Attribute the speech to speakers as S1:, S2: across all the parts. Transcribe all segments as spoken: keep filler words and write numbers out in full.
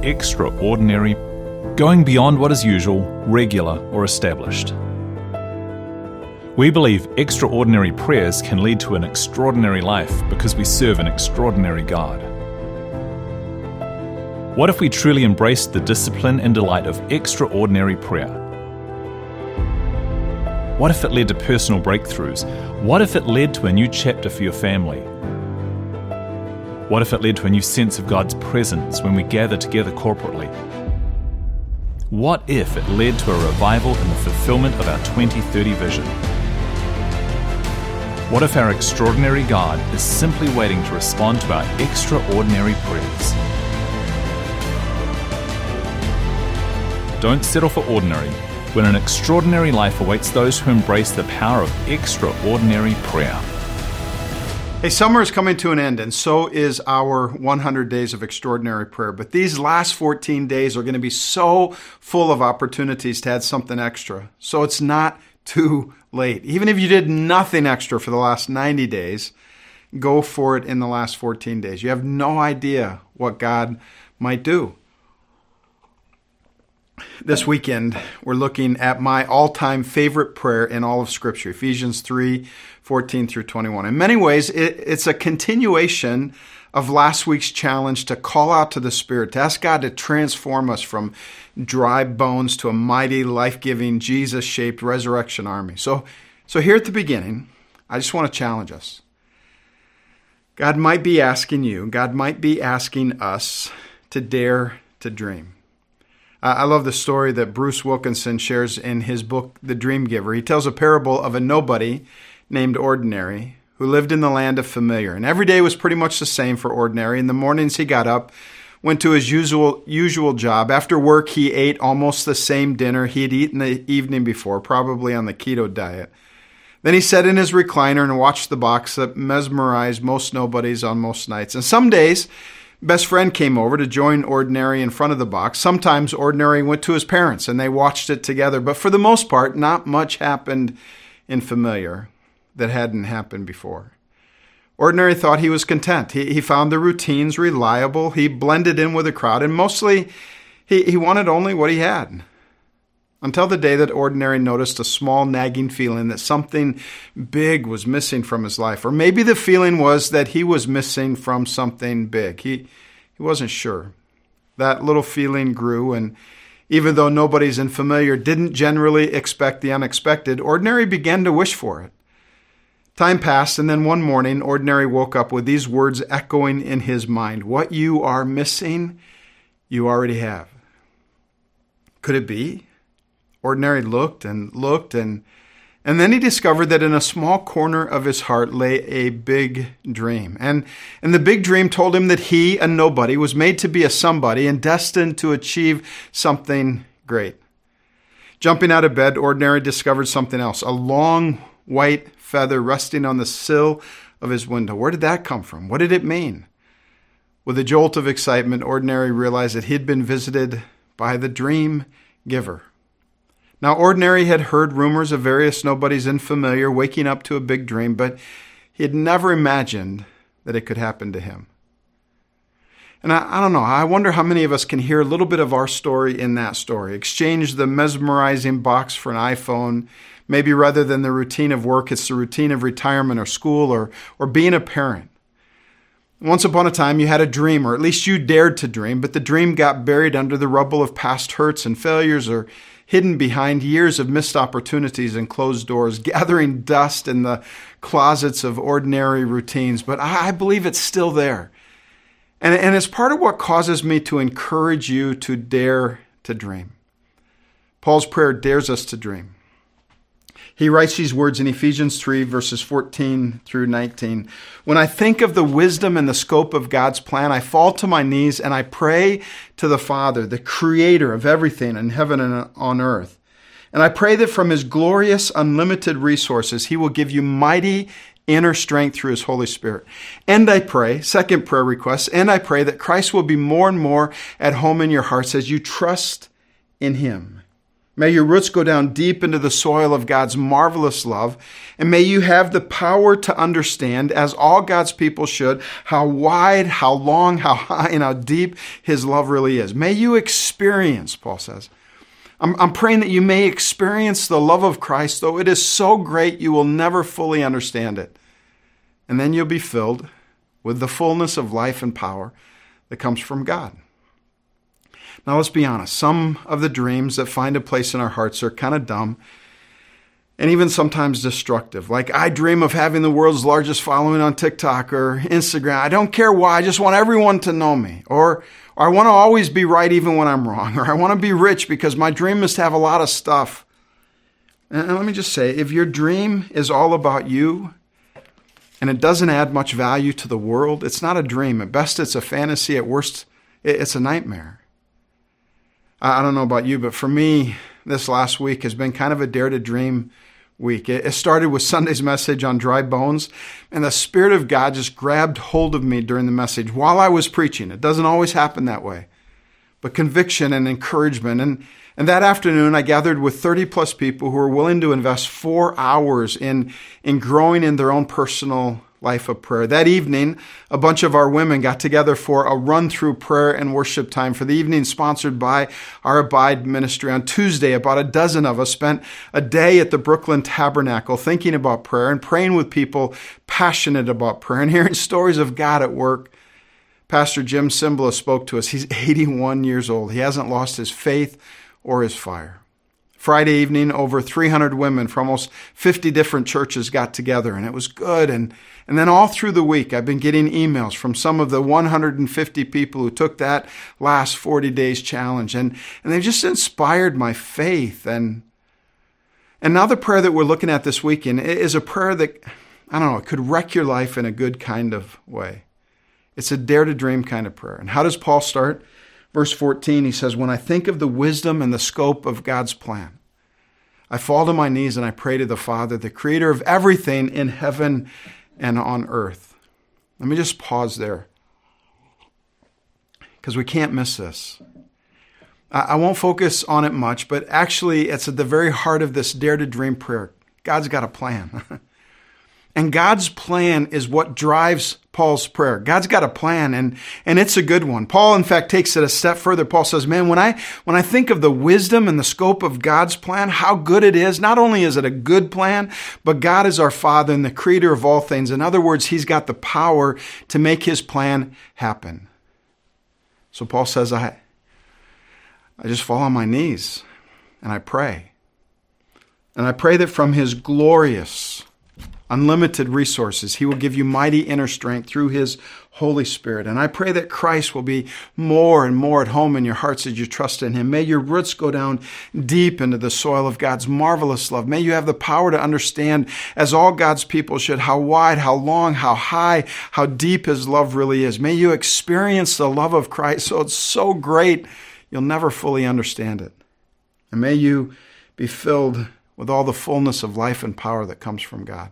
S1: extraordinary, going beyond what is usual, regular, or established. We believe extraordinary prayers can lead to an extraordinary life because we serve an extraordinary God. What if we truly embraced the discipline and delight of extraordinary prayer? What if it led to personal breakthroughs? What if it led to a new chapter for your family? What if it led to a new sense of God's presence when we gather together corporately? What if it led to a revival in the fulfillment of our twenty thirty vision? What if our extraordinary God is simply waiting to respond to our extraordinary prayers? Don't settle for ordinary when an extraordinary life awaits those who embrace the power of extraordinary prayer.
S2: Hey, summer is coming to an end, and so is our one hundred days of extraordinary prayer. But these last fourteen days are going to be so full of opportunities to add something extra. So it's not too late. Even if you did nothing extra for the last ninety days, go for it in the last fourteen days. You have no idea what God might do. This weekend, we're looking at my all-time favorite prayer in all of Scripture, Ephesians three, fourteen through twenty-one. In many ways, it, it's a continuation of last week's challenge to call out to the Spirit, to ask God to transform us from dry bones to a mighty, life-giving, Jesus-shaped resurrection army. So, so here at the beginning, I just want to challenge us. God might be asking you, God might be asking us to dare to dream. I love the story that Bruce Wilkinson shares in his book, The Dream Giver. He tells a parable of a nobody named Ordinary who lived in the land of familiar. And every day was pretty much the same for Ordinary. In the mornings he got up, went to his usual usual job. After work, he ate almost the same dinner he had eaten the evening before, probably on the keto diet. Then he sat in his recliner and watched the box that mesmerized most nobodies on most nights. And some days, best friend came over to join Ordinary in front of the box. Sometimes Ordinary went to his parents and they watched it together. But for the most part, not much happened in familiar that hadn't happened before. Ordinary thought he was content. He, he found the routines reliable. He blended in with the crowd. And mostly, he, he wanted only what he had. Until the day that Ordinary noticed a small nagging feeling that something big was missing from his life. Or maybe the feeling was that he was missing from something big. He, he wasn't sure. That little feeling grew, and even though nobody's in familiar didn't generally expect the unexpected, Ordinary began to wish for it. Time passed, and then one morning, Ordinary woke up with these words echoing in his mind. What you are missing, you already have. Could it be? Ordinary looked and looked, and, and then he discovered that in a small corner of his heart lay a big dream. And, and the big dream told him that he, a nobody, was made to be a somebody and destined to achieve something great. Jumping out of bed, Ordinary discovered something else, a long white feather resting on the sill of his window. Where did that come from? What did it mean? With a jolt of excitement, Ordinary realized that he'd been visited by the dream giver. Now, Ordinary had heard rumors of various nobodies in familiar waking up to a big dream, but he had never imagined that it could happen to him. And I, I don't know, I wonder how many of us can hear a little bit of our story in that story. Exchange the mesmerizing box for an iPhone. Maybe rather than the routine of work, it's the routine of retirement or school or, or being a parent. Once upon a time, you had a dream, or at least you dared to dream, but the dream got buried under the rubble of past hurts and failures, or hidden behind years of missed opportunities and closed doors, gathering dust in the closets of ordinary routines. But I believe it's still there. And, and it's part of what causes me to encourage you to dare to dream. Paul's prayer dares us to dream. He writes these words in Ephesians three, verses fourteen through nineteen. When I think of the wisdom and the scope of God's plan, I fall to my knees and I pray to the Father, the creator of everything in heaven and on earth. And I pray that from his glorious, unlimited resources, he will give you mighty inner strength through his Holy Spirit. And I pray, second prayer request, and I pray that Christ will be more and more at home in your hearts as you trust in him. May your roots go down deep into the soil of God's marvelous love, and may you have the power to understand, as all God's people should, how wide, how long, how high, and how deep His love really is. May you experience, Paul says. I'm, I'm praying that you may experience the love of Christ, though it is so great you will never fully understand it. And then you'll be filled with the fullness of life and power that comes from God. Now, let's be honest. Some of the dreams that find a place in our hearts are kind of dumb and even sometimes destructive. Like, I dream of having the world's largest following on TikTok or Instagram. I don't care why. I just want everyone to know me. Or, or I want to always be right even when I'm wrong. Or I want to be rich because my dream is to have a lot of stuff. And, and let me just say, if your dream is all about you and it doesn't add much value to the world, it's not a dream. At best, it's a fantasy. At worst, it's a nightmare. I don't know about you, but for me, this last week has been kind of a dare to dream week. It started with Sunday's message on dry bones, and the Spirit of God just grabbed hold of me during the message while I was preaching. It doesn't always happen that way, but conviction and encouragement. And, and that afternoon, I gathered with thirty plus people who were willing to invest four hours in, in growing in their own personal life of prayer. That evening, a bunch of our women got together for a run-through prayer and worship time for the evening sponsored by our Abide ministry. On Tuesday, about a dozen of us spent a day at the Brooklyn Tabernacle thinking about prayer and praying with people passionate about prayer and hearing stories of God at work. Pastor Jim Cymbala spoke to us. He's eighty-one years old. He hasn't lost his faith or his fire. Friday evening, over three hundred women from almost fifty different churches got together, and it was good. And, and then all through the week, I've been getting emails from some of the one hundred fifty people who took that last forty days challenge, and, and they've just inspired my faith. And, and now the prayer that we're looking at this weekend is a prayer that, I don't know, it could wreck your life in a good kind of way. It's a dare to dream kind of prayer. And how does Paul start? Verse fourteen, he says, when I think of the wisdom and the scope of God's plan, I fall to my knees and I pray to the Father, the creator of everything in heaven and on earth. Let me just pause there, because we can't miss this. I won't focus on it much, but actually it's at the very heart of this dare to dream prayer. God's got a plan. And God's plan is what drives Paul's prayer. God's got a plan, and, and it's a good one. Paul, in fact, takes it a step further. Paul says, man, when I, when I think of the wisdom and the scope of God's plan, how good it is, not only is it a good plan, but God is our Father and the creator of all things. In other words, He's got the power to make His plan happen. So Paul says, I, I just fall on my knees and I pray. And I pray that from His glorious, unlimited resources, He will give you mighty inner strength through His Holy Spirit. And I pray that Christ will be more and more at home in your hearts as you trust in Him. May your roots go down deep into the soil of God's marvelous love. May you have the power to understand, as all God's people should, how wide, how long, how high, how deep His love really is. May you experience the love of Christ so it's so great you'll never fully understand it. And may you be filled with all the fullness of life and power that comes from God.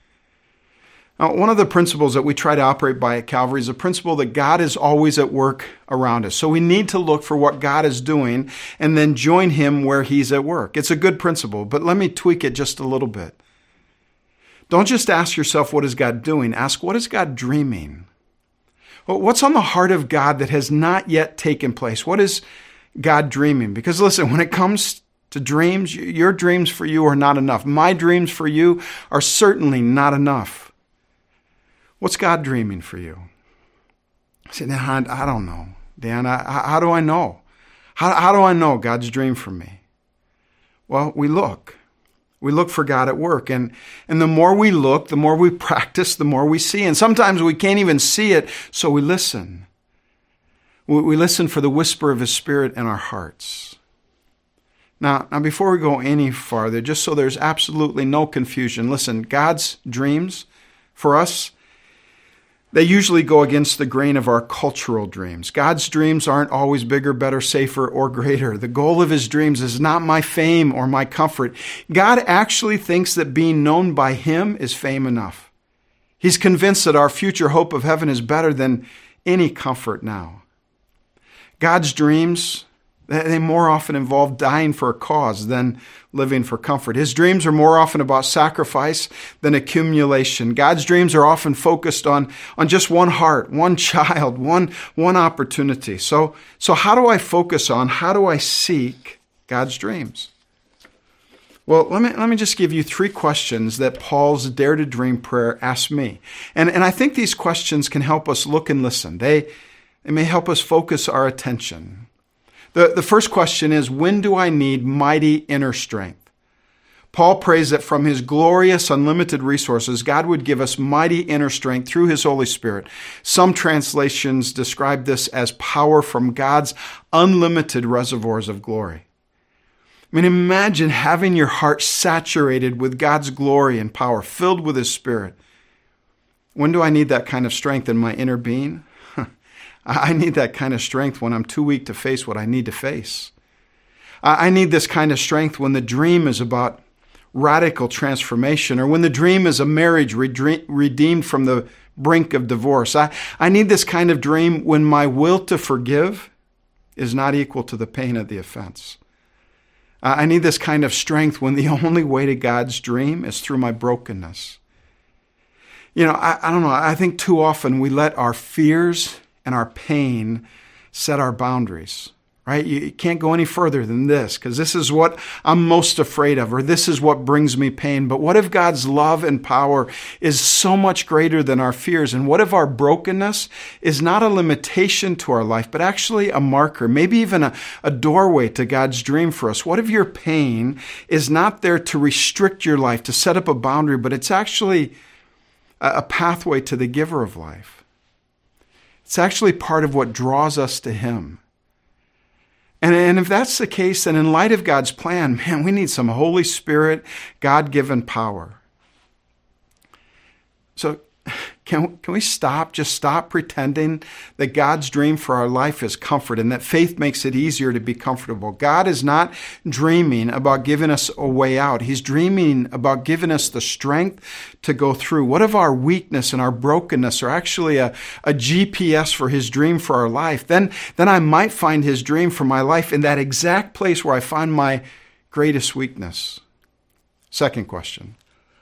S2: Now, one of the principles that we try to operate by at Calvary is a principle that God is always at work around us. So we need to look for what God is doing and then join Him where He's at work. It's a good principle, but let me tweak it just a little bit. Don't just ask yourself, what is God doing? Ask, what is God dreaming? Well, what's on the heart of God that has not yet taken place? What is God dreaming? Because listen, when it comes to dreams, your dreams for you are not enough. My dreams for you are certainly not enough. What's God dreaming for you? I said, I, I don't know. Dan, I, how do I know? How, how do I know God's dream for me? Well, we look. We look for God at work. And, and the more we look, the more we practice, the more we see. And sometimes we can't even see it, so we listen. We, we listen for the whisper of His Spirit in our hearts. Now, now, before we go any farther, just so there's absolutely no confusion, listen, God's dreams for us, they usually go against the grain of our cultural dreams. God's dreams aren't always bigger, better, safer, or greater. The goal of His dreams is not my fame or my comfort. God actually thinks that being known by Him is fame enough. He's convinced that our future hope of heaven is better than any comfort now. God's dreams, They more often involve dying for a cause than living for comfort. His dreams are more often about sacrifice than accumulation. God's dreams are often focused on, on just one heart, one child, one, one opportunity. So, so how do I focus on, how do I seek God's dreams? Well, let me, let me just give you three questions that Paul's Dare to Dream prayer asked me. And, and I think these questions can help us look and listen. They, they may help us focus our attention. The, the first question is, when do I need mighty inner strength? Paul prays that from his glorious, unlimited resources, God would give us mighty inner strength through his Holy Spirit. Some translations describe this as power from God's unlimited reservoirs of glory. I mean, imagine having your heart saturated with God's glory and power, filled with his Spirit. When do I need that kind of strength in my inner being? I need that kind of strength when I'm too weak to face what I need to face. I need this kind of strength when the dream is about radical transformation, or when the dream is a marriage redeemed from the brink of divorce. I, I need this kind of dream when my will to forgive is not equal to the pain of the offense. I need this kind of strength when the only way to God's dream is through my brokenness. You know, I, I don't know, I think too often we let our fears and our pain set our boundaries, right? You can't go any further than this because this is what I'm most afraid of, or this is what brings me pain. But what if God's love and power is so much greater than our fears? And what if our brokenness is not a limitation to our life, but actually a marker, maybe even a, a doorway to God's dream for us? What if your pain is not there to restrict your life, to set up a boundary, but it's actually a, a pathway to the giver of life? It's actually part of what draws us to him. And, and if that's the case, then in light of God's plan, man, we need some Holy Spirit, God-given power. So can, can we stop, just stop pretending that God's dream for our life is comfort and that faith makes it easier to be comfortable? God is not dreaming about giving us a way out. He's dreaming about giving us the strength to go through. What if our weakness and our brokenness are actually a, a G P S for his dream for our life? Then, then I might find his dream for my life in that exact place where I find my greatest weakness. Second question.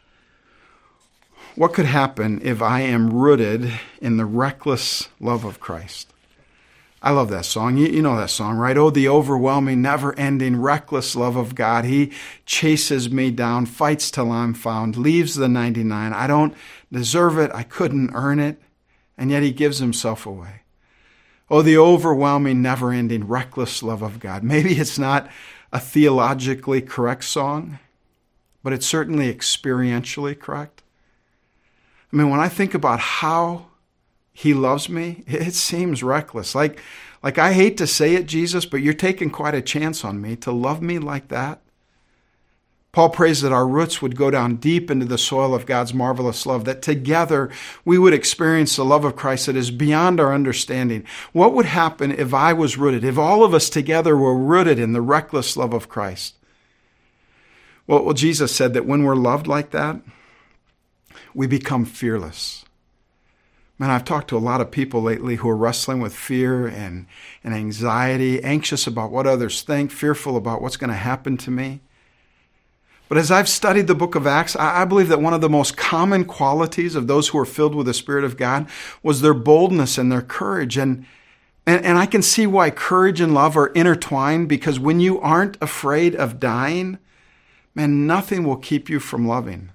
S2: What could happen if I am rooted in the reckless love of Christ? I love that song. You, you know that song, right? Oh, the overwhelming, never-ending, reckless love of God. He chases me down, fights till I'm found, leaves the ninety-nine. I don't deserve it. I couldn't earn it. And yet he gives himself away. Oh, the overwhelming, never-ending, reckless love of God. Maybe it's not a theologically correct song, but it's certainly experientially correct. I mean, when I think about how he loves me, it seems reckless. Like, like I hate to say it, Jesus, but you're taking quite a chance on me to love me like that. Paul prays that our roots would go down deep into the soil of God's marvelous love, that together we would experience the love of Christ that is beyond our understanding. What would happen if I was rooted, if all of us together were rooted in the reckless love of Christ? Well, well Jesus said that when we're loved like that, we become fearless. Man, I've talked to a lot of people lately who are wrestling with fear and, and anxiety, anxious about what others think, fearful about what's going to happen to me. But as I've studied the book of Acts, I, I believe that one of the most common qualities of those who are filled with the Spirit of God was their boldness and their courage. And, and, and I can see why courage and love are intertwined, because when you aren't afraid of dying, man, nothing will keep you from loving.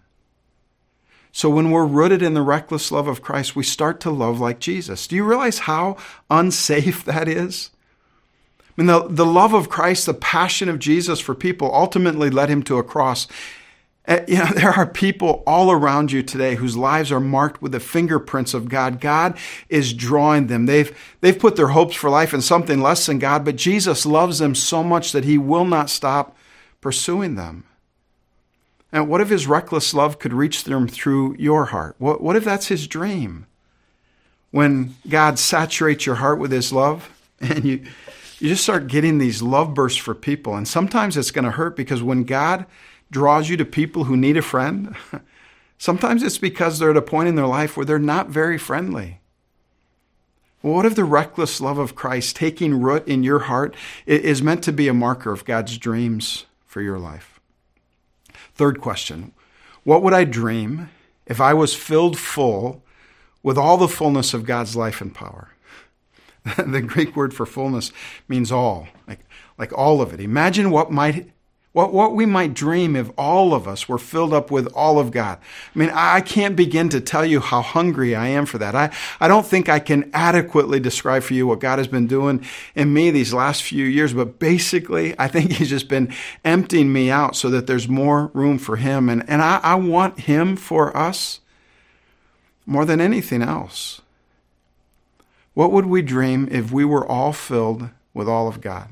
S2: So when we're rooted in the reckless love of Christ, we start to love like Jesus. Do you realize how unsafe that is? I mean, the, the love of Christ, the passion of Jesus for people ultimately led him to a cross. Uh, you know, there are people all around you today whose lives are marked with the fingerprints of God. God is drawing them. They've, they've put their hopes for life in something less than God, but Jesus loves them so much that he will not stop pursuing them. And what if his reckless love could reach them through your heart? What, what if that's his dream? When God saturates your heart with his love and you, you just start getting these love bursts for people. And sometimes it's going to hurt, because when God draws you to people who need a friend, sometimes it's because they're at a point in their life where they're not very friendly. What if the reckless love of Christ taking root in your heart is meant to be a marker of God's dreams for your life? Third question, what would I dream if I was filled full with all the fullness of God's life and power? The Greek word for fullness means all, like, like all of it. Imagine what might What, what we might dream if all of us were filled up with all of God. I mean, I can't begin to tell you how hungry I am for that. I, I don't think I can adequately describe for you what God has been doing in me these last few years, but basically, I think He's just been emptying me out so that there's more room for Him. And, and I, I want Him for us more than anything else. What would we dream if we were all filled with all of God?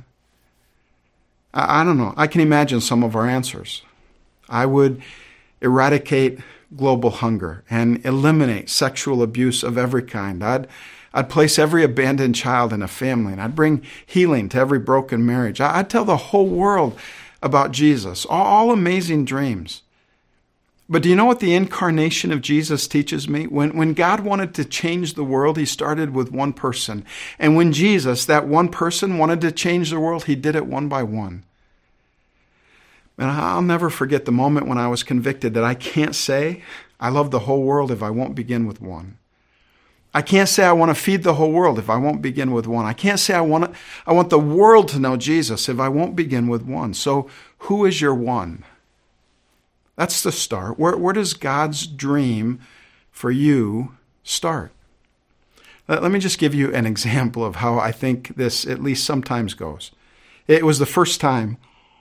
S2: I don't know. I can imagine some of our answers. I would eradicate global hunger and eliminate sexual abuse of every kind. I'd, I'd place every abandoned child in a family, and I'd bring healing to every broken marriage. I'd tell the whole world about Jesus. All amazing dreams. But do you know what the incarnation of Jesus teaches me? When, when God wanted to change the world, He started with one person. And when Jesus, that one person, wanted to change the world, He did it one by one. And I'll never forget the moment when I was convicted that I can't say I love the whole world if I won't begin with one. I can't say I want to feed the whole world if I won't begin with one. I can't say I want to, I want the world to know Jesus if I won't begin with one. So who is your one? That's the start. Where, where does God's dream for you start? Let, let me just give you an example of how I think this at least sometimes goes. It was the first time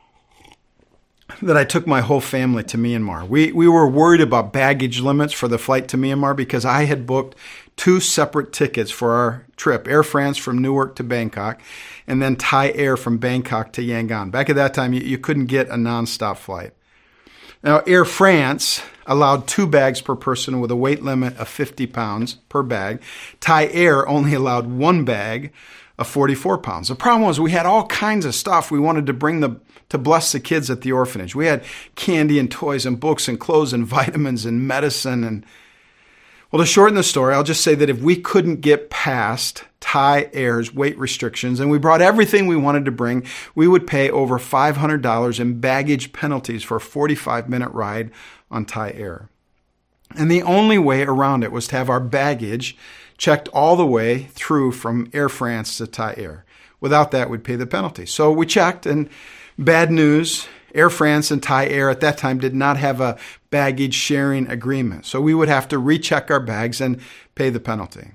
S2: that I took my whole family to Myanmar. We, we were worried about baggage limits for the flight to Myanmar because I had booked two separate tickets for our trip, Air France from Newark to Bangkok, and then Thai Air from Bangkok to Yangon. Back at that time, you, you couldn't get a nonstop flight. Now, Air France allowed two bags per person with a weight limit of fifty pounds per bag. Thai Air only allowed one bag of forty-four pounds. The problem was we had all kinds of stuff we wanted to bring the to bless the kids at the orphanage. We had candy and toys and books and clothes and vitamins and medicine. And well, to shorten the story, I'll just say that if we couldn't get past Thai Air's weight restrictions and we brought everything we wanted to bring, we would pay over five hundred dollars in baggage penalties for a forty-five minute ride on Thai Air. And the only way around it was to have our baggage checked all the way through from Air France to Thai Air. Without that, we'd pay the penalty. So we checked, and bad news, Air France and Thai Air at that time did not have a baggage sharing agreement. So we would have to recheck our bags and pay the penalty.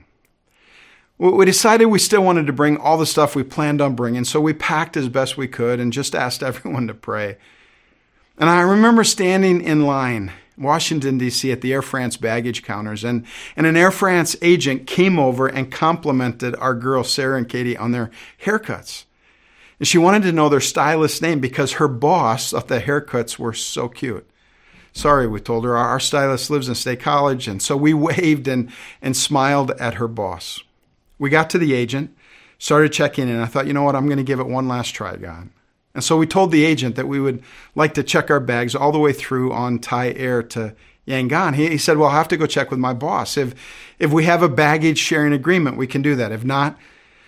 S2: We decided we still wanted to bring all the stuff we planned on bringing, so we packed as best we could and just asked everyone to pray. And I remember standing in line, Washington, D C, at the Air France baggage counters, and, and an Air France agent came over and complimented our girls, Sarah and Katie, on their haircuts. And she wanted to know their stylist's name because her boss thought the haircuts were so cute. Sorry, we told her, our, our stylist lives in State College, and so we waved and, and smiled at her boss. We got to the agent, started checking in, and I thought, you know what, I'm going to give it one last try, God. And so we told the agent that we would like to check our bags all the way through on Thai Air to Yangon. He, he said, well, I'll have to go check with my boss. If, if we have a baggage sharing agreement, we can do that. If not,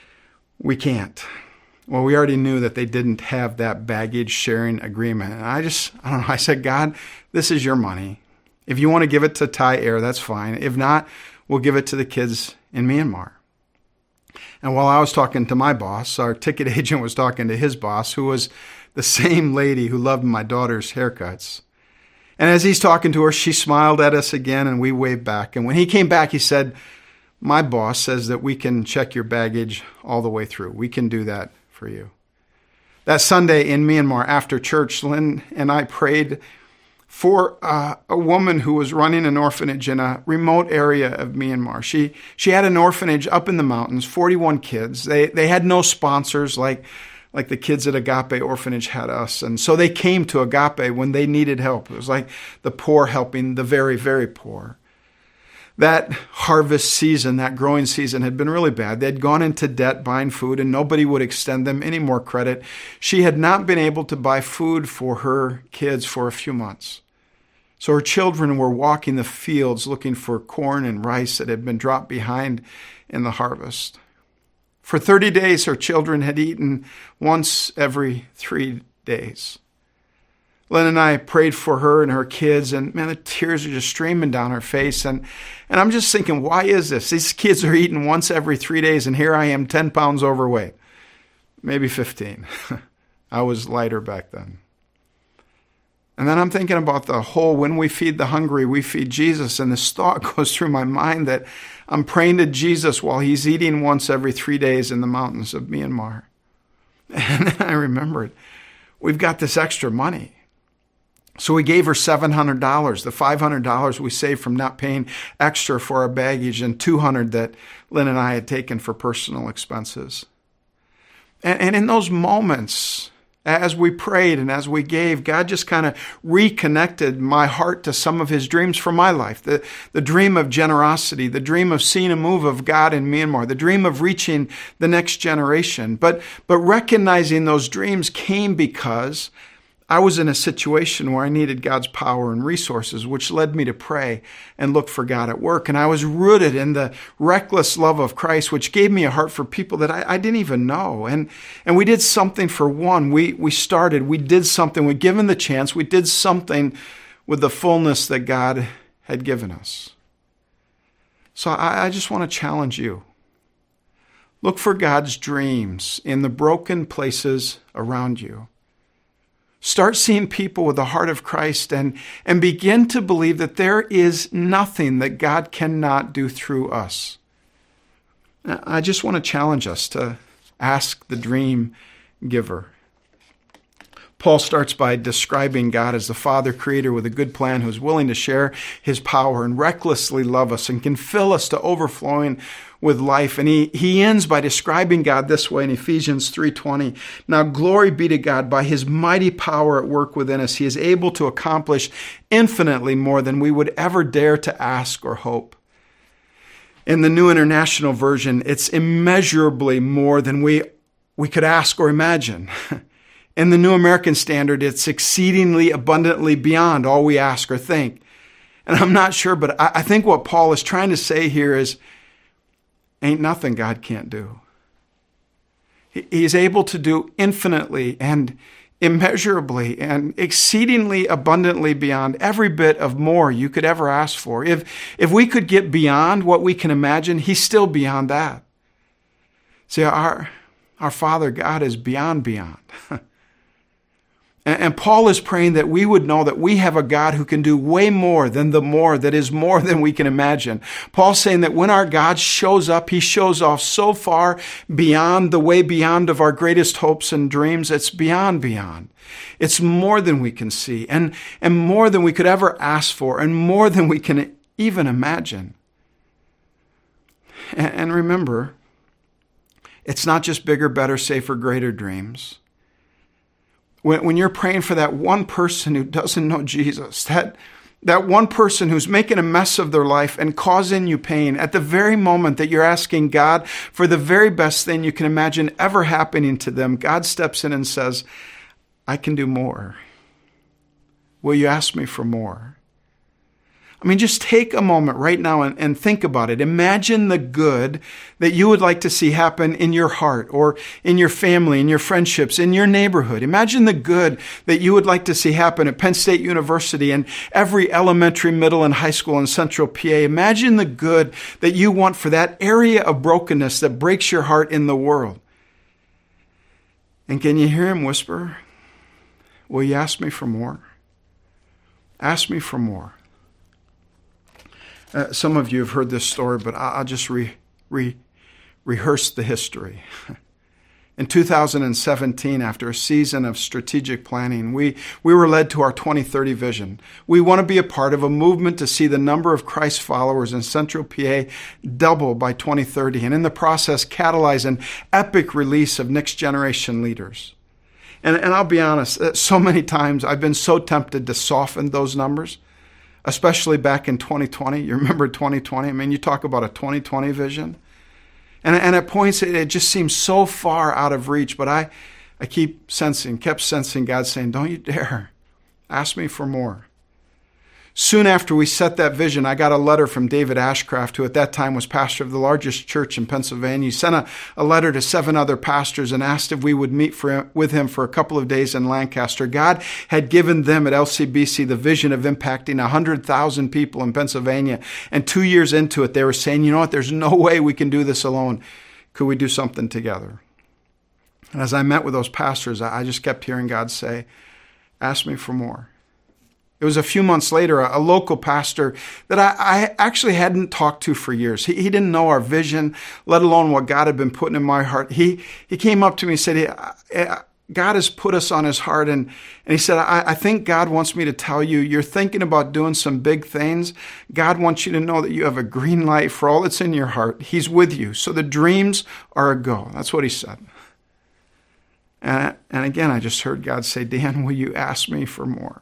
S2: we can't. Well, we already knew that they didn't have that baggage sharing agreement. And I just, I don't know, I said, God, this is your money. If you want to give it to Thai Air, that's fine. If not, we'll give it to the kids in Myanmar. And while I was talking to my boss, our ticket agent was talking to his boss, who was the same lady who loved my daughter's haircuts. And as he's talking to her, she smiled at us again, and we waved back. And when he came back, he said, my boss says that we can check your baggage all the way through. We can do that for you. That Sunday in Myanmar after church, Lynn and I prayed for uh, a woman who was running an orphanage in a remote area of Myanmar. She she had an orphanage up in the mountains, forty-one kids. They they had no sponsors like like the kids at Agape Orphanage had us. And so they came to Agape when they needed help. It was like the poor helping the very, very poor. That harvest season, that growing season had been really bad. They had gone into debt buying food, and nobody would extend them any more credit. She had not been able to buy food for her kids for a few months. So her children were walking the fields looking for corn and rice that had been dropped behind in the harvest. For thirty days, her children had eaten once every three days. Lynn and I prayed for her and her kids, and man, the tears are just streaming down her face. And, and I'm just thinking, why is this? These kids are eating once every three days, and here I am ten pounds overweight. Maybe fifteen. I was lighter back then. And then I'm thinking about the whole, when we feed the hungry, we feed Jesus. And this thought goes through my mind that I'm praying to Jesus while he's eating once every three days in the mountains of Myanmar. And then I remembered, we've got this extra money. So we gave her seven hundred dollars, the five hundred dollars we saved from not paying extra for our baggage, and two hundred dollars that Lynn and I had taken for personal expenses. And, and in those moments, as we prayed and as we gave, God just kind of reconnected my heart to some of his dreams for my life. The, the dream of generosity, the dream of seeing a move of God in Myanmar, the dream of reaching the next generation. But, but recognizing those dreams came because I was in a situation where I needed God's power and resources, which led me to pray and look for God at work. And I was rooted in the reckless love of Christ, which gave me a heart for people that I, I didn't even know. And, and we did something for one. We, we started, we did something, we given the chance, we did something with the fullness that God had given us. So I, I just want to challenge you. Look for God's dreams in the broken places around you. Start seeing people with the heart of Christ and, and begin to believe that there is nothing that God cannot do through us. I just want to challenge us to ask the dream giver. Paul starts by describing God as the Father creator with a good plan who's willing to share his power and recklessly love us and can fill us to overflowing with life. And he, he ends by describing God this way in Ephesians three twenty. Now glory be to God, by his mighty power at work within us. He is able to accomplish infinitely more than we would ever dare to ask or hope. In the New International Version, it's immeasurably more than we, we could ask or imagine. In the New American Standard, it's exceedingly abundantly beyond all we ask or think. And I'm not sure, but I, I think what Paul is trying to say here is, ain't nothing God can't do. He, he is able to do infinitely and immeasurably and exceedingly abundantly beyond every bit of more you could ever ask for. If, if we could get beyond what we can imagine, he's still beyond that. See, our, our Father God is beyond beyond. And Paul is praying that we would know that we have a God who can do way more than the more that is more than we can imagine. Paul's saying that when our God shows up, he shows off so far beyond the way beyond of our greatest hopes and dreams. It's beyond beyond. It's more than we can see and, and more than we could ever ask for and more than we can even imagine. And, and remember, it's not just bigger, better, safer, greater dreams. When, when you're praying for that one person who doesn't know Jesus, that, that one person who's making a mess of their life and causing you pain, at the very moment that you're asking God for the very best thing you can imagine ever happening to them, God steps in and says, I can do more. Will you ask me for more? I mean, just take a moment right now and, and think about it. Imagine the good that you would like to see happen in your heart or in your family, in your friendships, in your neighborhood. Imagine the good that you would like to see happen at Penn State University and every elementary, middle, and high school in Central P A. Imagine the good that you want for that area of brokenness that breaks your heart in the world. And can you hear him whisper, will you ask me for more? Ask me for more. Uh, some of you have heard this story, but I'll just re, re, rehearse the history. In two thousand seventeen, after a season of strategic planning, we, we were led to our twenty thirty vision. We want to be a part of a movement to see the number of Christ followers in Central P A double by twenty thirty, and in the process catalyze an epic release of next generation leaders. And, and I'll be honest, so many times I've been so tempted to soften those numbers. Especially back in twenty twenty. You remember twenty twenty? I mean, you talk about a twenty twenty vision. And, and at points, it, it just seems so far out of reach. But I, I keep sensing, kept sensing God saying, don't you dare. Ask me for more. Soon after we set that vision, I got a letter from David Ashcraft, who at that time was pastor of the largest church in Pennsylvania. He sent a, a letter to seven other pastors and asked if we would meet for, with him for a couple of days in Lancaster. God had given them at L C B C the vision of impacting one hundred thousand people in Pennsylvania. And two years into it, they were saying, you know what, there's no way we can do this alone. Could we do something together? And as I met with those pastors, I just kept hearing God say, ask me for more. It was a few months later, a, a local pastor that I, I actually hadn't talked to for years. He, he didn't know our vision, let alone what God had been putting in my heart. He he came up to me and said, hey, God has put us on his heart. And, and he said, I, I think God wants me to tell you, you're thinking about doing some big things. God wants you to know that you have a green light for all that's in your heart. He's with you. So the dreams are a go. That's what he said. And, and again, I just heard God say, Dan, will you ask me for more?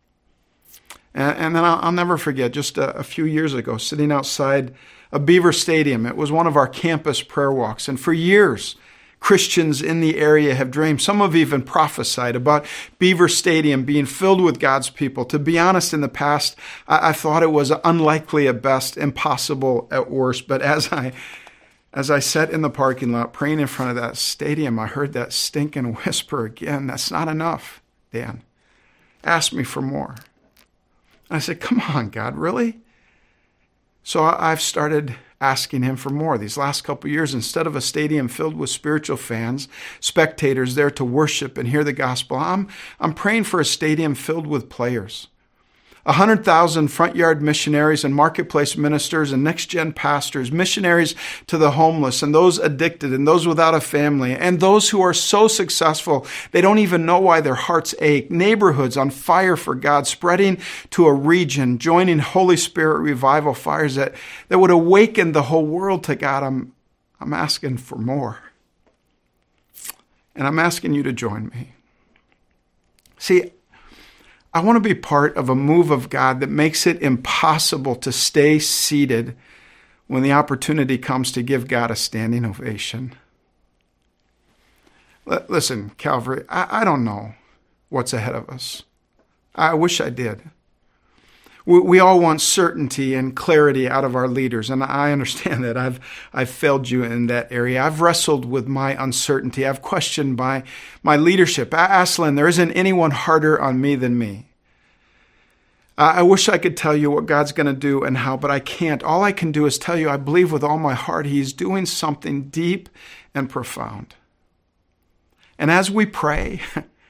S2: And, and then I'll, I'll never forget, just a, a few years ago, sitting outside a Beaver Stadium. It was one of our campus prayer walks. And for years, Christians in the area have dreamed, some have even prophesied about Beaver Stadium being filled with God's people. To be honest, in the past, I, I thought it was unlikely at best, impossible at worst. But as I as I sat in the parking lot praying in front of that stadium, I heard that stinking whisper again, that's not enough, Dan. Ask me for more. I said, come on, God, really? So I've started asking him for more. These last couple of years, instead of a stadium filled with spiritual fans, spectators there to worship and hear the gospel, I'm, I'm praying for a stadium filled with players. one hundred thousand front yard missionaries and marketplace ministers and next-gen pastors, missionaries to the homeless and those addicted and those without a family and those who are so successful they don't even know why their hearts ache. Neighborhoods on fire for God, spreading to a region, joining Holy Spirit revival fires that, that would awaken the whole world to God. I'm, I'm asking for more. And I'm asking you to join me. See, I want to be part of a move of God that makes it impossible to stay seated when the opportunity comes to give God a standing ovation. L- listen, Calvary, I-, I don't know what's ahead of us. I wish I did. We, we all want certainty and clarity out of our leaders, and I understand that. I've I've failed you in that area. I've wrestled with my uncertainty. I've questioned my, my leadership. Aslan, there isn't anyone harder on me than me. I wish I could tell you what God's going to do and how, but I can't. All I can do is tell you I believe with all my heart He's doing something deep and profound. And as we pray,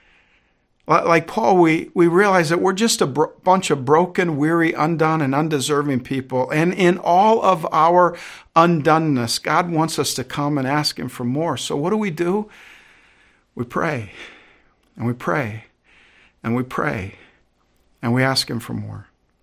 S2: like Paul, we, we realize that we're just a bro- bunch of broken, weary, undone, and undeserving people. And in all of our undoneness, God wants us to come and ask Him for more. So what do we do? We pray, and we pray, and we pray. And we ask Him for more.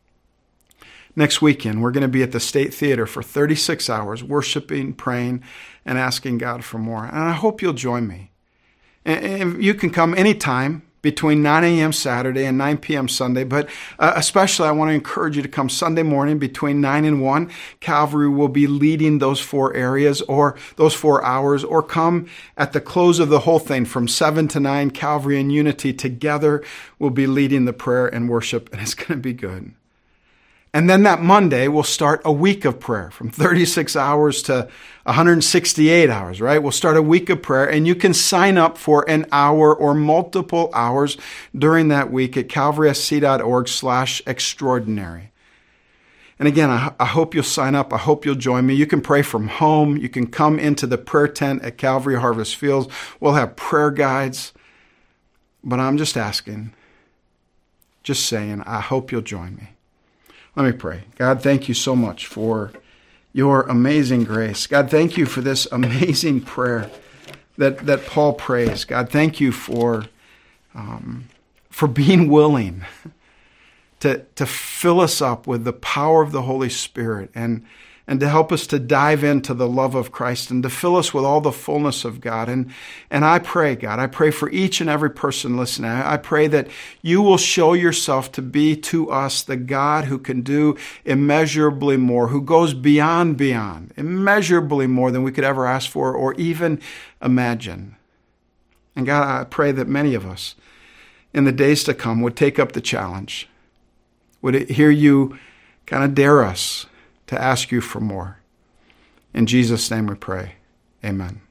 S2: Next weekend, we're going to be at the State Theater for thirty-six hours, worshiping, praying, and asking God for more. And I hope you'll join me. And you can come anytime between nine a.m. Saturday and nine p.m. Sunday, but uh, especially I want to encourage you to come Sunday morning between nine and one. Calvary will be leading those four areas or those four hours, or come at the close of the whole thing from seven to nine. Calvary and Unity together will be leading the prayer and worship, and it's going to be good. And then that Monday, we'll start a week of prayer from thirty-six hours to one hundred sixty-eight hours, right? We'll start a week of prayer, and you can sign up for an hour or multiple hours during that week at calvarysc.org slash extraordinary. And again, I, I hope you'll sign up. I hope you'll join me. You can pray from home. You can come into the prayer tent at Calvary Harvest Fields. We'll have prayer guides. But I'm just asking, just saying, I hope you'll join me. Let me pray. God, thank you so much for your amazing grace. God, thank you for this amazing prayer that, that Paul prays. God, thank you for, um, for being willing to, to fill us up with the power of the Holy Spirit and, and to help us to dive into the love of Christ and to fill us with all the fullness of God. And, and I pray, God, I pray for each and every person listening. I pray that you will show yourself to be to us the God who can do immeasurably more, who goes beyond, beyond, immeasurably more than we could ever ask for or even imagine. And God, I pray that many of us in the days to come would take up the challenge, Would it hear you kind of dare us to ask you for more? In Jesus' name we pray. Amen.